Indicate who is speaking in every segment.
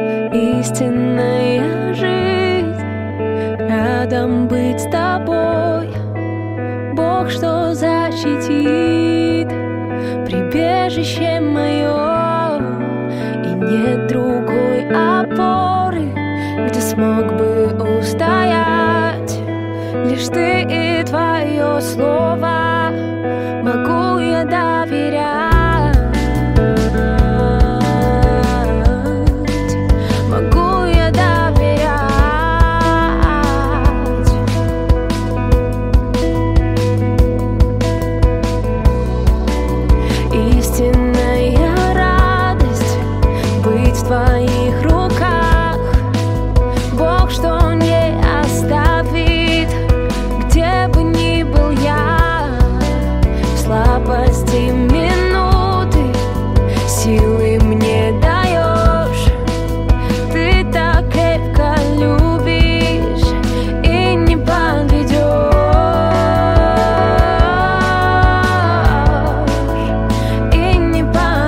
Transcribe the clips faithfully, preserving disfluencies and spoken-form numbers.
Speaker 1: истинная жизнь, рядом быть с тобой. Бог, что защитит прибежище мое, и нет другой опоры, где смог бы устоять. Лишь ты и твое слово могу я доверять. Могу я доверять. Истинная радость быть в твоих руках. Бог, что не оставит, где бы ни был я. В слабости минуты силы мне даешь. Ты так крепко любишь и не подведешь, и не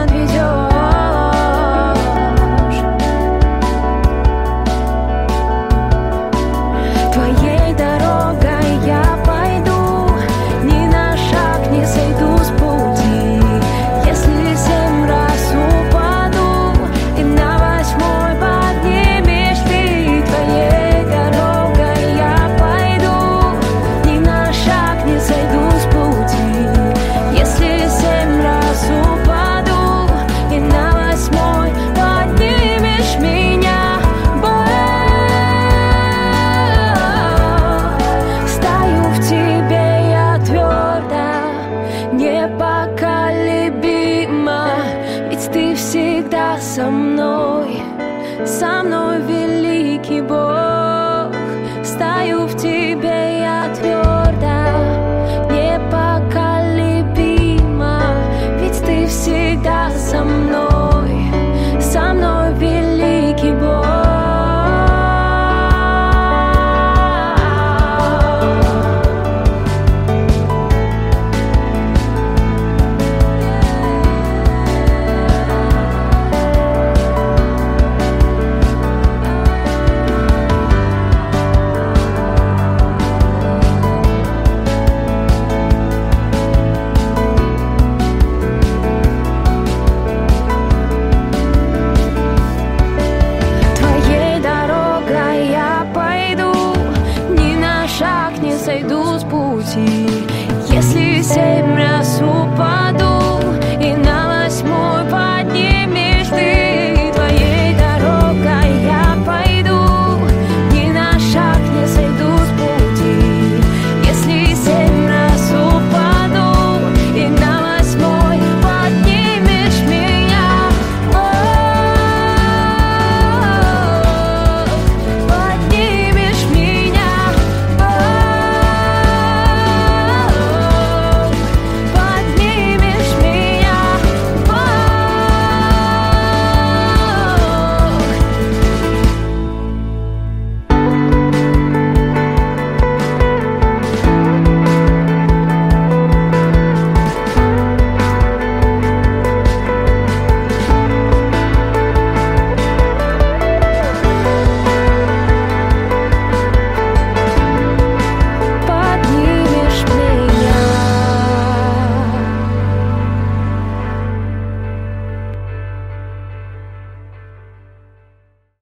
Speaker 1: подведешь. Твоей дорогой я пойду, ни на шаг не сойду с пути. Если семь раз упаду, и на восьмой поднимешь ты. Твоей дорогой я пойду, ни на шаг не сойду с пути. Если семь раз упаду, и на восьмой поднимешь меня. Стою в тебе я твердо, непоколебимо, ведь ты всегда со мной, со мной, великий Бог. Стою в тебе я твердо, непоколебимо, ведь ты всегда со мной, со мной, великий Бог. Твоей дорогой я пойду, ни на шаг не сойду с пути.